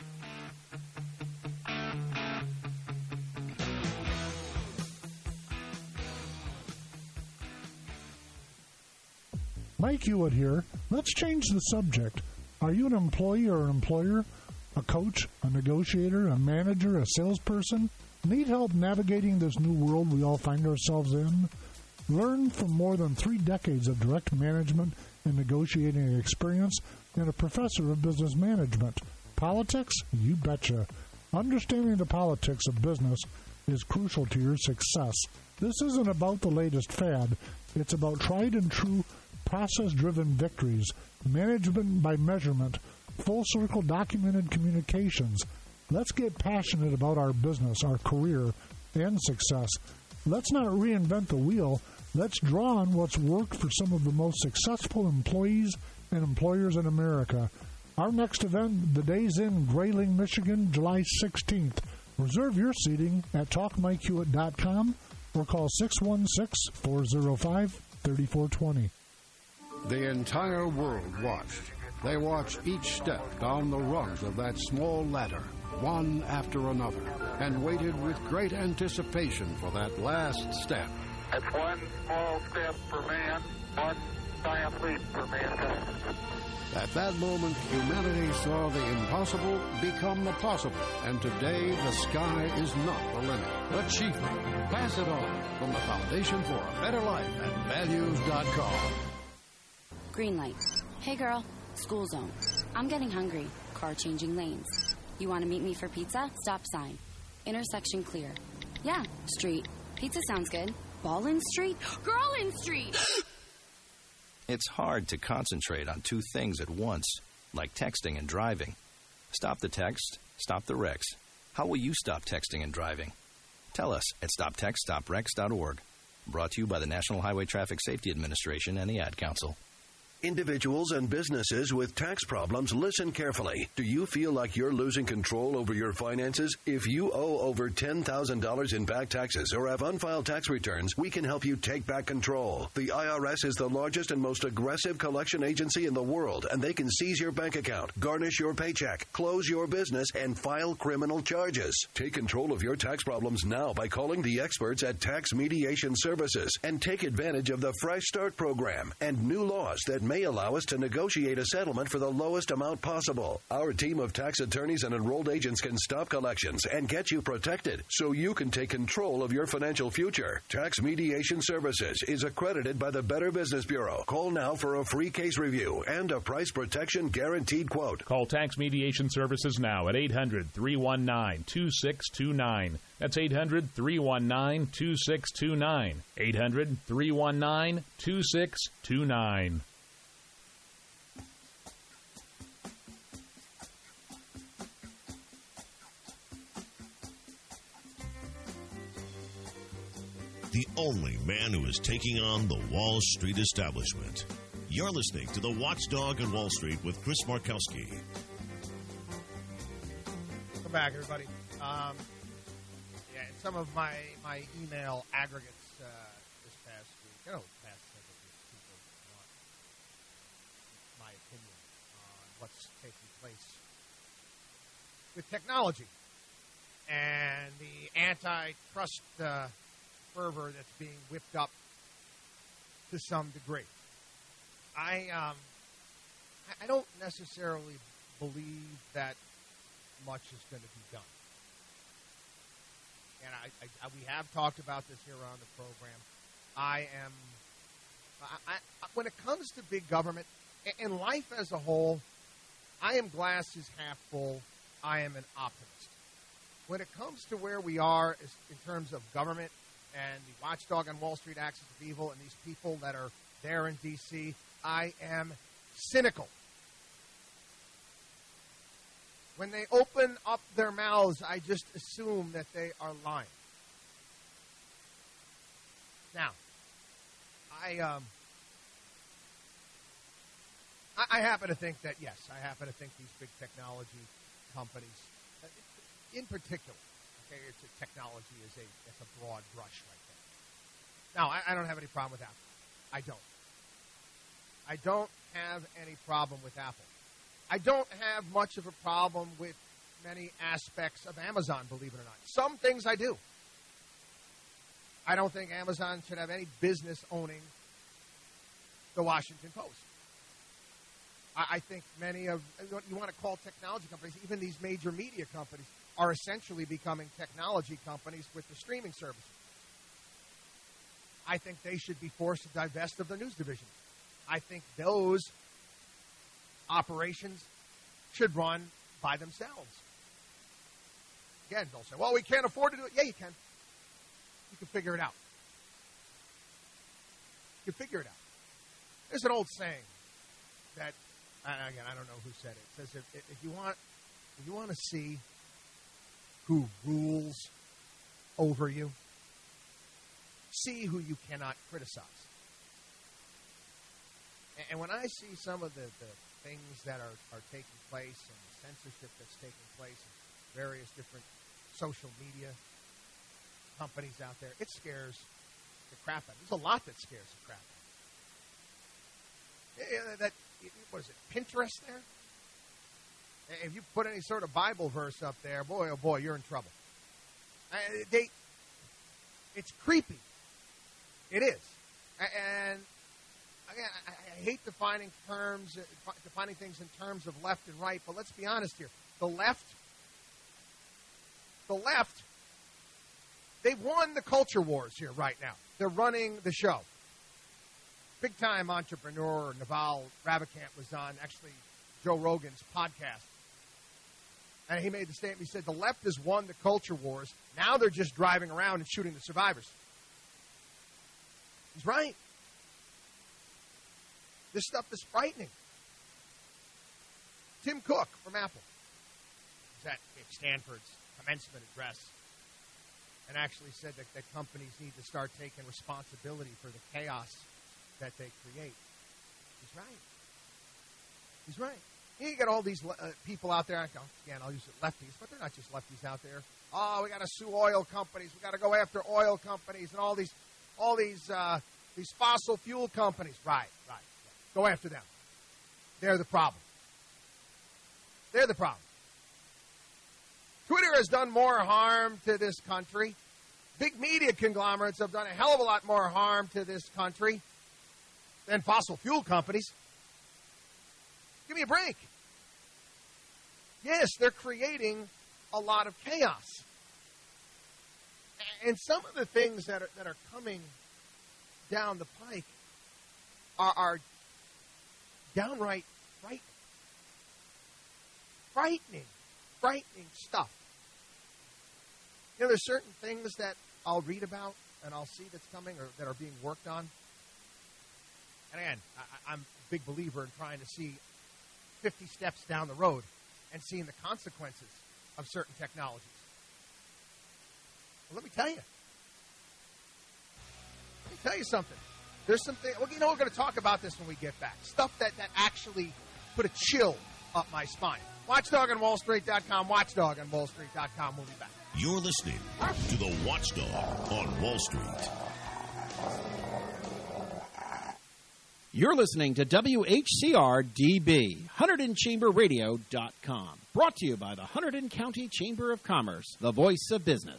Mike Hewitt here. Let's change the subject. Are you an employee or an employer? A coach, a negotiator, a manager, a salesperson? Need help navigating this new world we all find ourselves in? Learn from more than three decades of direct management and negotiating experience and a professor of business management. Politics? You betcha. Understanding the politics of business is crucial to your success. This isn't about the latest fad. It's about tried and true process-driven victories, management by measurement, full-circle documented communications. Let's get passionate about our business, our career, and success. Let's not reinvent the wheel. Let's draw on what's worked for some of the most successful employees and employers in America. Our next event, The Days Inn, Grayling, Michigan, July sixteenth. Reserve your seating at talk mike hewitt dot com or call six one six, four oh five, three four two oh.
The entire world watched. They watched each step down the rungs of that small ladder, one after another, and waited with great anticipation for that last step.
That's one small step for man, one giant leap for mankind.
At that moment, humanity saw the impossible become the possible, and today the sky is not the limit. Achievement. Pass it on from the Foundation for a Better Life at values dot com.
Green light. Hey girl, school zone. I'm getting hungry. Car changing lanes. You want to meet me for pizza? Stop sign. Intersection clear. Yeah, street. Pizza sounds good. Ballin Street? Girlin Street!
It's hard to concentrate on two things at once, like texting and driving. Stop the text, stop the wrecks. How will you stop texting and driving? Tell us at stop text stop wrecks dot org. Brought to you by the National Highway Traffic Safety Administration and the Ad Council.
Individuals and businesses with tax problems, listen carefully. Do you feel like you're losing control over your finances? If you owe over ten thousand dollars in back taxes or have unfiled tax returns, we can help you take back control. The I R S is the largest and most aggressive collection agency in the world, and they can seize your bank account, garnish your paycheck, close your business, and file criminal charges. Take control of your tax problems now by calling the experts at Tax Mediation Services and take advantage of the Fresh Start program and new laws that may allow us to negotiate a settlement for the lowest amount possible. Our team of tax attorneys and enrolled agents can stop collections and get you protected so you can take control of your financial future. Tax Mediation Services is accredited by the Better Business Bureau. Call now for a free case review and a price protection guaranteed quote.
Call Tax Mediation Services now at eight hundred, three one nine, two six two nine. That's eight hundred, three one nine, two six two nine. eight hundred, three one nine, two six two nine.
The only man who is taking on the Wall Street establishment. You're listening to the Watchdog on Wall Street with Chris Markowski.
Welcome back, everybody. Um, yeah, some of my, my email aggregates uh, this past week, you know, past several weeks, people want my opinion on what's taking place with technology and the antitrust uh, fervor that's being whipped up to some degree. I um, I don't necessarily believe that much is going to be done. And I, I, we have talked about this here on the program. I am, I, I, when it comes to big government, in life as a whole, I am glass is half full. I am an optimist. When it comes to where we are is in terms of government and the watchdog on Wall Street, axis of evil, and these people that are there in D C, I am cynical. When they open up their mouths, I just assume that they are lying. Now, I um, I, I happen to think that, yes, I happen to think these big technology companies, uh, in particular, okay, it's a technology is a it's a broad brush right there. Now, I, I don't have any problem with Apple. I don't. I don't have any problem with Apple. I don't have much of a problem with many aspects of Amazon, believe it or not. Some things I do. I don't think Amazon should have any business owning the Washington Post. I, I think many of, what you want to call technology companies, even these major media companies, are essentially becoming technology companies with the streaming services. I think they should be forced to divest of their news division. I think those operations should run by themselves. Again, they'll say, well, we can't afford to do it. Yeah, you can. You can figure it out. You can figure it out. There's an old saying that, and again, I don't know who said it. It says, if, if you want, if you want to see who rules over you, see who you cannot criticize. And, and when I see some of the, the things that are, are taking place and the censorship that's taking place in various different social media companies out there, it scares the crap out of me. There's a lot that scares the crap out of me. That, what is it, Pinterest there? If you put any sort of Bible verse up there, boy, oh boy, you're in trouble. Uh, they, it's creepy. It is. And again, I, I hate defining terms, defining things in terms of left and right, but let's be honest here. The left, the left, they've won the culture wars here right now. They're running the show. Big-time entrepreneur Naval Ravikant was on, actually, Joe Rogan's podcast. And he made the statement, he said, the left has won the culture wars. Now they're just driving around and shooting the survivors. He's right. This stuff is frightening. Tim Cook from Apple was at Stanford's commencement address and actually said that, that companies need to start taking responsibility for the chaos that they create. He's right. He's right. You got all these uh, people out there, again, I'll use it lefties, but they're not just lefties out there. Oh, we got to sue oil companies. We got to go after oil companies and all these all these uh, these fossil fuel companies. Right, right, right. Go after them. They're the problem. They're the problem. Twitter has done more harm to this country. Big media conglomerates have done a hell of a lot more harm to this country than fossil fuel companies. Give me a break. Yes, they're creating a lot of chaos. And some of the things that are, that are coming down the pike are, are downright frightening. Frightening. Frightening stuff. You know, there's certain things that I'll read about and I'll see that's coming or that are being worked on. And again, I, I'm a big believer in trying to see fifty steps down the road and seeing the consequences of certain technologies. Well, let me tell you. Let me tell you something. There's something, well, you know, we're going to talk about this when we get back. Stuff that, that actually put a chill up my spine. Watchdog on Wall Street dot com, Watchdog on Wall Street dot com. We'll be back.
You're listening to the Watchdog on Wall Street.
You're listening to W H C R D B, Hunterdon Chamber Radio dot com. Brought to you by the Hunterdon County Chamber of Commerce, the voice of business.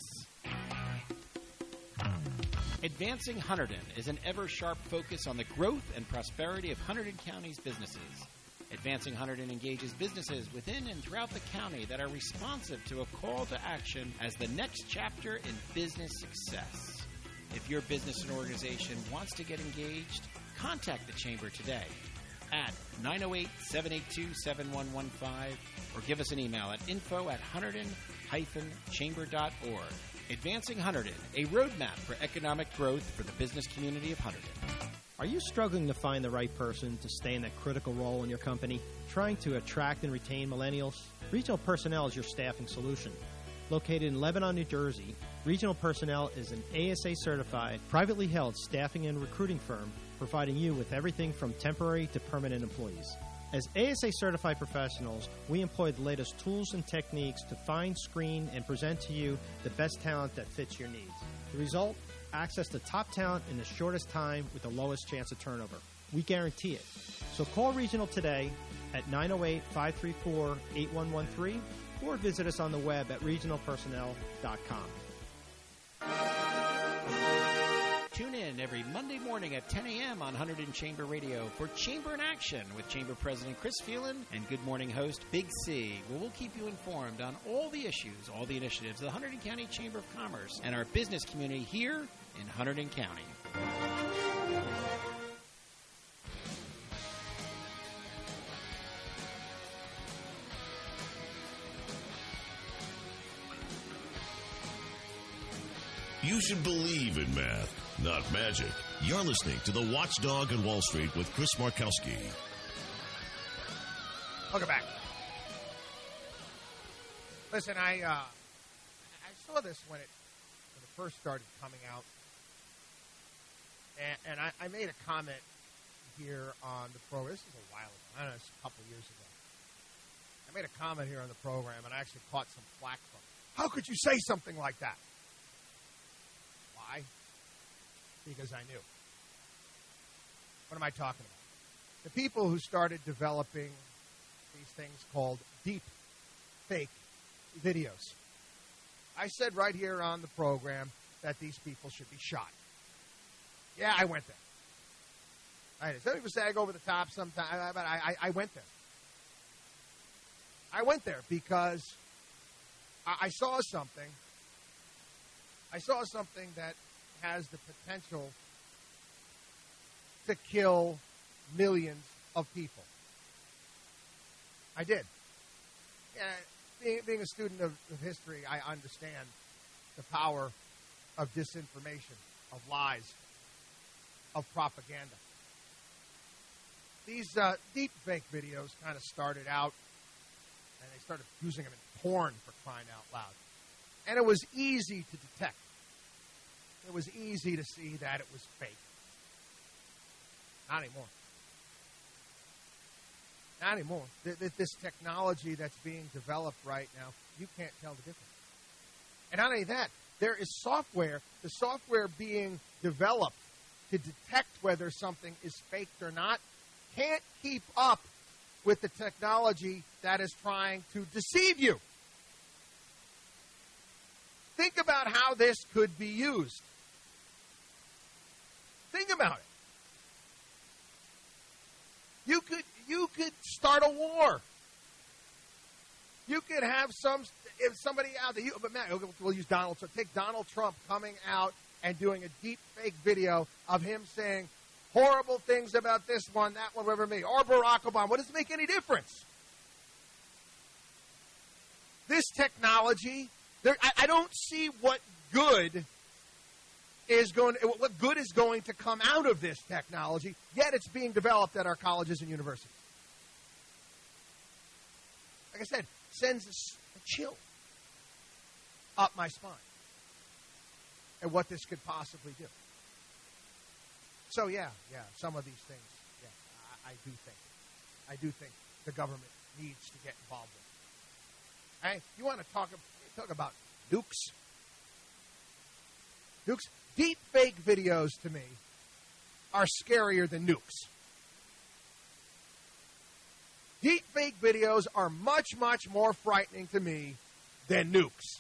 Advancing Hunterdon is an ever-sharp focus on the growth and prosperity of Hunterdon County's businesses. Advancing Hunterdon engages businesses within and throughout the county that are responsive to a call to action as the next chapter in business success. If your business and organization wants to get engaged, contact the Chamber today. at nine oh eight, seven eight two, seven one one five or give us an email at info at hunterdon dash chamber dot org. Advancing Hunterdon, a roadmap for economic growth for the business community of Hunterdon.
Are you struggling to find the right person to stay in that critical role in your company? Trying to attract and retain millennials? Regional Personnel is your staffing solution. Located in Lebanon, New Jersey, Regional Personnel is an A S A-certified, privately held staffing and recruiting firm providing you with everything from temporary to permanent employees. As A S A-certified professionals, we employ the latest tools and techniques to find, screen, and present to you the best talent that fits your needs. The result? Access to top talent in the shortest time with the lowest chance of turnover. We guarantee it. So call Regional today at nine oh eight, five three four, eight one one three or visit us on the web at regional personnel dot com.
Tune in every Monday morning at ten a.m. on Hunterdon Chamber Radio for Chamber in Action with Chamber President Chris Phelan and Good Morning host Big C, where we'll keep you informed on all the issues, all the initiatives of the Hunterdon County Chamber of Commerce and our business community here in Hunterdon County.
You should believe in math, not magic. You're listening to The Watchdog on Wall Street with Chris Markowski.
Welcome back. Listen, I uh, I saw this when it when it first started coming out, and, and I, I made a comment here on the program. This is a while ago. I don't know, it's a couple years ago. I made a comment here on the program, and I actually caught some flack from it. How could you say something like that? Why? Because I knew. What am I talking about? The people who started developing these things called deep fake videos. I said right here on the program that these people should be shot. Yeah, I went there. I did. Some people say I go over the top sometimes, but I, I, I went there. I went there because I, I saw something. I saw something that has the potential to kill millions of people. I did. Yeah, being, being a student of, of history, I understand the power of disinformation, of lies, of propaganda. These uh, deep fake videos kind of started out, and they started using them in porn, for crying out loud. And it was easy to detect. It was easy to see that it was fake. Not anymore. Not anymore. This technology that's being developed right now, you can't tell the difference. And not only that, there is software, the software being developed to detect whether something is faked or not, can't keep up with the technology that is trying to deceive you. Think about how this could be used. Think about it. You could you could start a war. You could have some if somebody out there. You, but man, we'll use Donald Trump. Take Donald Trump coming out and doing a deep fake video of him saying horrible things about this one, that one, whatever me, or Barack Obama. What does it make any difference? This technology, there, I, I don't see what good is going. What good is going to come out of this technology? Yet it's being developed at our colleges and universities. Like I said, sends a chill up my spine at what this could possibly do. So yeah, yeah, some of these things, yeah, I, I do think, I do think the government needs to get involved with. Hey, you want to talk talk about nukes? Nukes. Deep fake videos to me are scarier than nukes. Deep fake videos are much, much more frightening to me than nukes.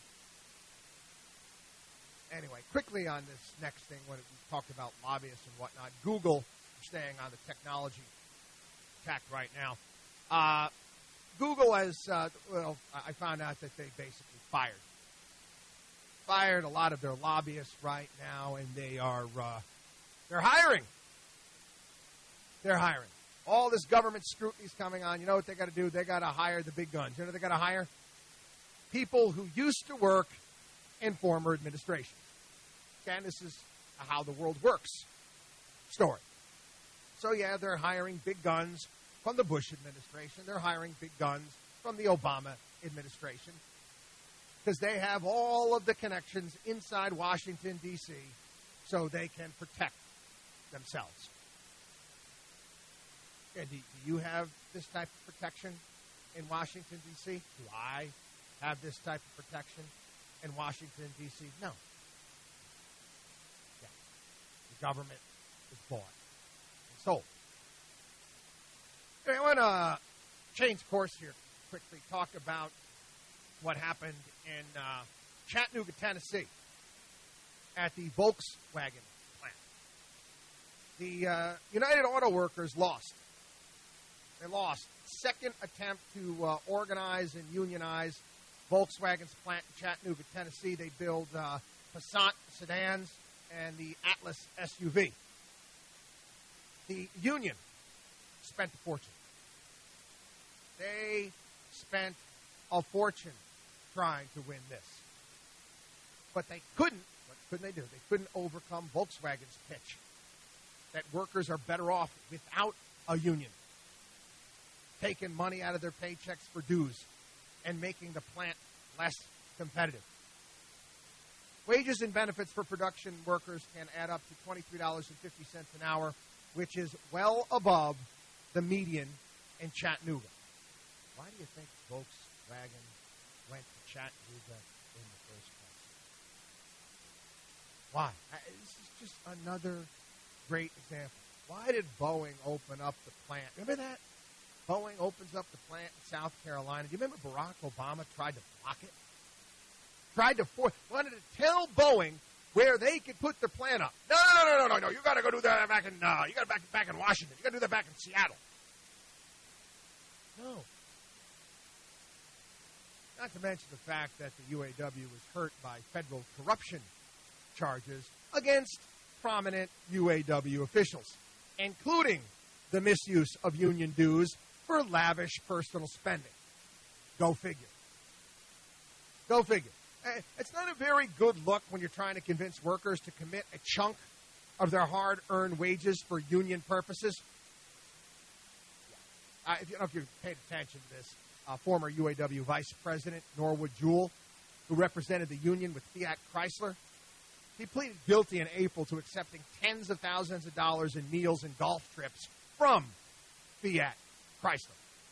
Anyway, quickly on this next thing, when we talked about lobbyists and whatnot, Google, staying on the technology tack right now, uh, Google has, uh, well, I found out that they basically fired. Fired a lot of their lobbyists right now, and they are, uh, they're hiring. They're hiring. all this government scrutiny's coming on. You know what they got to do? They got to hire the big guns. You know what they got to hire? People who used to work in former administration. Again, this is how the world works story. So, yeah, they're hiring big guns from the Bush administration. They're hiring big guns from the Obama administration because they have all of the connections inside Washington, D C, so they can protect themselves. And do, do you have this type of protection in Washington, D C? Do I have this type of protection in Washington, D C? No. Yeah. The government is bought and sold. Anyway, I want to change course here quickly, talk about what happened in uh, Chattanooga, Tennessee at the Volkswagen plant. The uh, United Auto Workers lost. They lost. Second attempt to uh, organize and unionize Volkswagen's plant in Chattanooga, Tennessee. They build uh, Passat sedans and the Atlas S U V. The union spent a fortune. They spent a fortune trying to win this. But they couldn't, what couldn't they do? They couldn't overcome Volkswagen's pitch that workers are better off without a union, taking money out of their paychecks for dues and making the plant less competitive. Wages and benefits for production workers can add up to twenty-three dollars and fifty cents an hour, which is well above the median in Chattanooga. Why do you think Volkswagen went to Chattanooga in the first place? Why? This is just another great example. Why did Boeing open up the plant? Remember that? Boeing opens up the plant in South Carolina. Do you remember Barack Obama tried to block it? Tried to force, wanted to tell Boeing where they could put their plant up. No, no, no, no, no, no. You got to go do that back in. Uh, you got to back back in Washington. You got to do that back in Seattle. No. Not to mention the fact that the U A W was hurt by federal corruption charges against prominent U A W officials, including the misuse of union dues for lavish personal spending. Go figure. Go figure. It's not a very good look when you're trying to convince workers to commit a chunk of their hard-earned wages for union purposes. Uh, if you don't know if you paid attention to this, uh, former U A W Vice President Norwood Jewell, who represented the union with Fiat Chrysler, he pleaded guilty in April to accepting tens of thousands of dollars in meals and golf trips from Fiat Chrysler.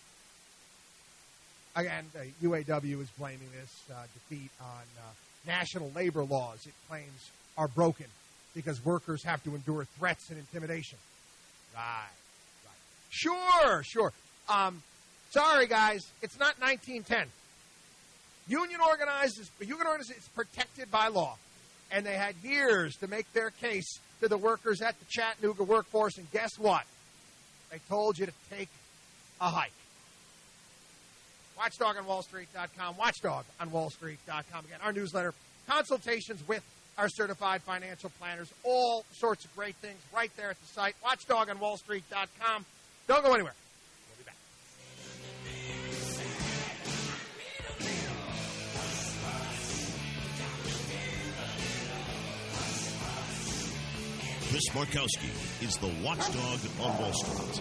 Again, the U A W is blaming this uh, defeat on uh, national labor laws it claims are broken because workers have to endure threats and intimidation. Right, right. Sure, sure. Um, sorry, guys, it's not nineteen ten. Union organized is, union organized is protected by law, and they had years to make their case to the workers at the Chattanooga workforce, and guess what? They told you to take a hike. Watchdog on Wall Street dot com, Watchdog on Wall Street dot com. Again, our newsletter, consultations with our certified financial planners, all sorts of great things right there at the site, Watchdog on Wall Street dot com. Don't go anywhere. We'll be back.
Chris Markowski is the Watchdog on Wall Street.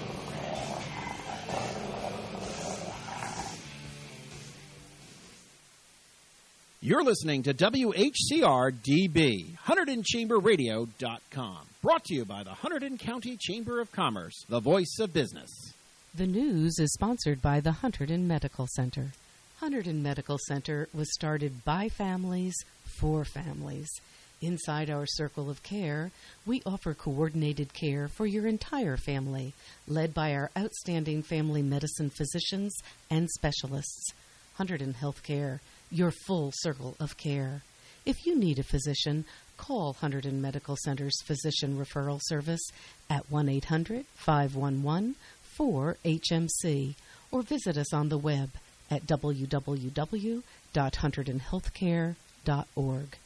You're listening to W H C R D B, Hunterdon Chamber Radio dot com. Brought to you by the Hunterdon County Chamber of Commerce, the voice of business.
The news is sponsored by the Hunterdon Medical Center. Hunterdon Medical Center was started by families for families. Inside our circle of care, we offer coordinated care for your entire family, led by our outstanding family medicine physicians and specialists. Hunterdon Healthcare, your full circle of care. If you need a physician, call Hunterdon Medical Center's Physician Referral Service at one eight hundred, five one one, four H M C or visit us on the web at w w w dot hunterdon healthcare dot org.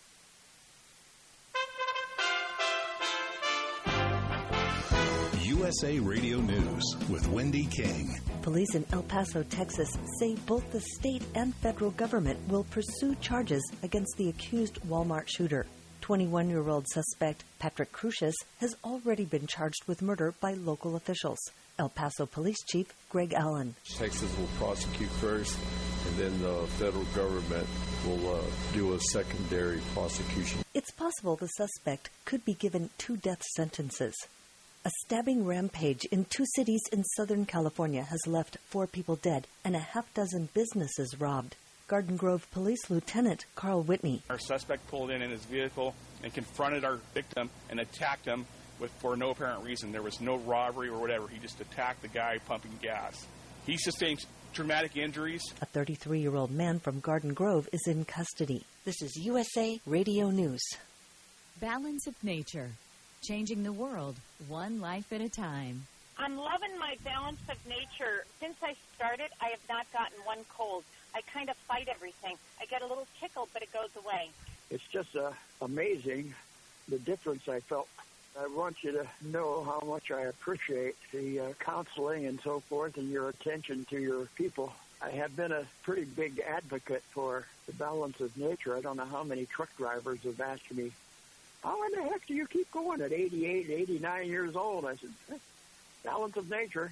U S S A Radio News with Wendy King.
Police in El Paso, Texas, say both the state and federal government will pursue charges against the accused Walmart shooter. twenty-one-year-old suspect Patrick Crucius has already been charged with murder by local officials. El Paso Police Chief Greg Allen.
Texas will prosecute first, and then the federal government will uh, do a secondary prosecution.
It's possible the suspect could be given two death sentences. A stabbing rampage in two cities in Southern California has left four people dead and a half dozen businesses robbed. Garden Grove Police Lieutenant Carl Whitney.
Our suspect pulled in in his vehicle and confronted our victim and attacked him with for no apparent reason. There was no robbery or whatever. He just attacked the guy pumping gas. He sustained traumatic injuries.
A thirty-three-year-old man from Garden Grove is in custody. This is U S A Radio News.
Balance of Nature. Changing the world, one life at a time.
I'm loving my Balance of Nature. Since I started, I have not gotten one cold. I kind of fight everything. I get a little tickle, but it goes away.
It's just uh, amazing the difference I felt. I want you to know how much I appreciate the uh, counseling and so forth and your attention to your people. I have been a pretty big advocate for the Balance of Nature. I don't know how many truck drivers have asked me, how in the heck do you keep going at eighty-eight, eighty-nine years old? I said, Balance of Nature.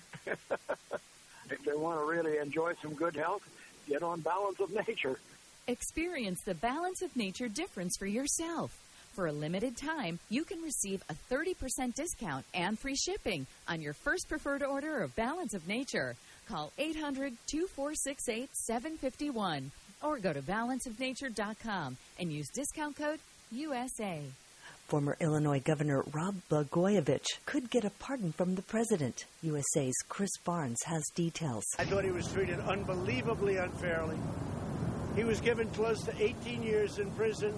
If they want to really enjoy some good health, get on Balance of Nature.
Experience the Balance of Nature difference for yourself. For a limited time, you can receive a thirty percent discount and free shipping on your first preferred order of Balance of Nature. Call eight hundred, two four six eight, seven five one or go to balance of nature dot com and use discount code U S A.
Former Illinois Governor Rod Blagojevich could get a pardon from the president. U S A's Chris Barnes has details.
I thought he was treated unbelievably unfairly. He was given close to eighteen years in prison,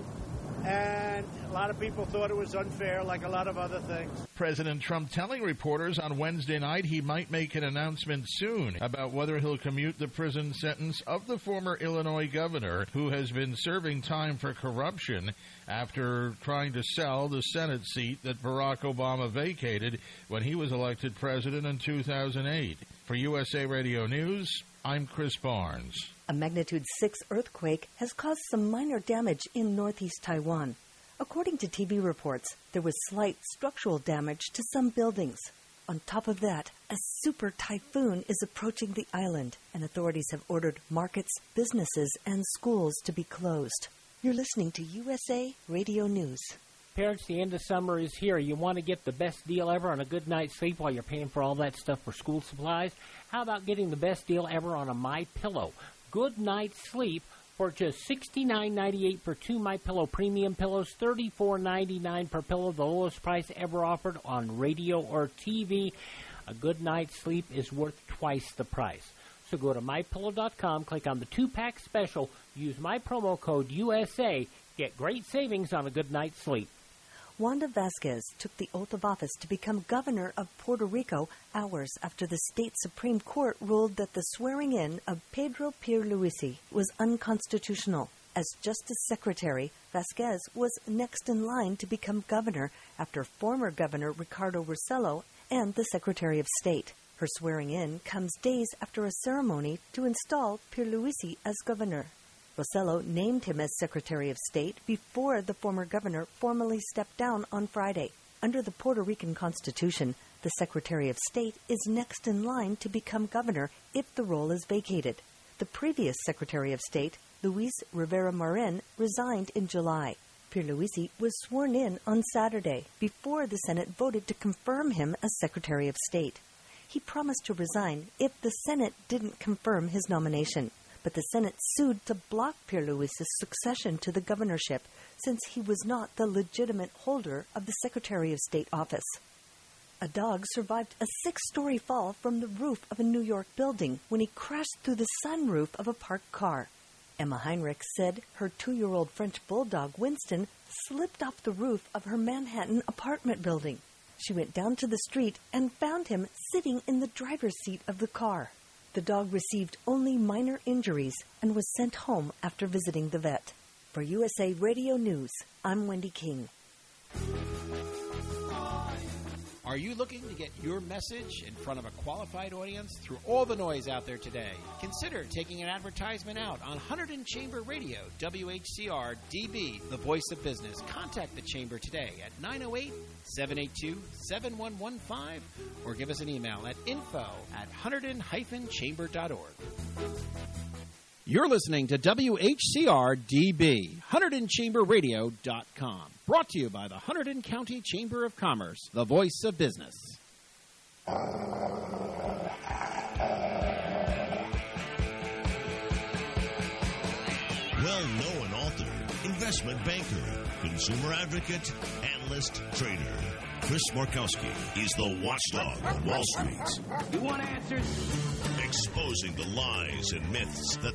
and a lot of people thought it was unfair, like a lot of other things.
President Trump telling reporters on Wednesday night he might make an announcement soon about whether he'll commute the prison sentence of the former Illinois governor who has been serving time for corruption after trying to sell the Senate seat that Barack Obama vacated when he was elected president in two thousand eight. For U S A Radio News, I'm Chris Barnes.
A magnitude six earthquake has caused some minor damage in northeast Taiwan. According to T V reports, there was slight structural damage to some buildings. On top of that, a super typhoon is approaching the island, and authorities have ordered markets, businesses, and schools to be closed. You're listening to U S A Radio News.
Parents, the end of summer is here. You want to get the best deal ever on a good night's sleep while you're paying for all that stuff for school supplies? How about getting the best deal ever on a MyPillow? Good night's sleep for just sixty-nine ninety-eight for two MyPillow premium pillows, thirty-four ninety-nine per pillow, the lowest price ever offered on radio or T V. A good night's sleep is worth twice the price. So go to my pillow dot com, click on the two-pack special, use my promo code U S A, get great savings on a good night's sleep.
Wanda Vasquez took the oath of office to become governor of Puerto Rico hours after the state Supreme Court ruled that the swearing-in of Pedro Pierluisi was unconstitutional. As Justice Secretary, Vasquez was next in line to become governor after former Governor Ricardo Rossello and the Secretary of State. Her swearing-in comes days after a ceremony to install Pierluisi as governor. Rossello named him as Secretary of State before the former governor formally stepped down on Friday. Under the Puerto Rican Constitution, the Secretary of State is next in line to become governor if the role is vacated. The previous Secretary of State, Luis Rivera Marin, resigned in July. Pierluisi was sworn in on Saturday before the Senate voted to confirm him as Secretary of State. He promised to resign if the Senate didn't confirm his nomination. But the Senate sued to block Pierluisi's succession to the governorship since he was not the legitimate holder of the Secretary of State office. A dog survived a six-story fall from the roof of a New York building when he crashed through the sunroof of a parked car. Emma Heinrich said her two-year-old French bulldog, Winston, slipped off the roof of her Manhattan apartment building. She went down to the street and found him sitting in the driver's seat of the car. The dog received only minor injuries and was sent home after visiting the vet. For U S A Radio News, I'm Wendy King.
Are Are you looking to get your message in front of a qualified audience through all the noise out there today? Consider taking an advertisement out on Hunterdon Chamber Radio, W H C R D B, the voice of business. Contact the Chamber today at nine oh eight, seven eight two, seven one one five or give us an email at info at hunterdon dash chamber dot org. You're listening to W H C R D B, Hunterdon Chamber Radio dot com. Brought to you by the Hunterdon County Chamber of Commerce, the voice of business.
Well-known author, investment banker, consumer advocate, analyst, trader. Chris Markowski is the watchdog on Wall Street.
You want answers?
Exposing the lies and myths that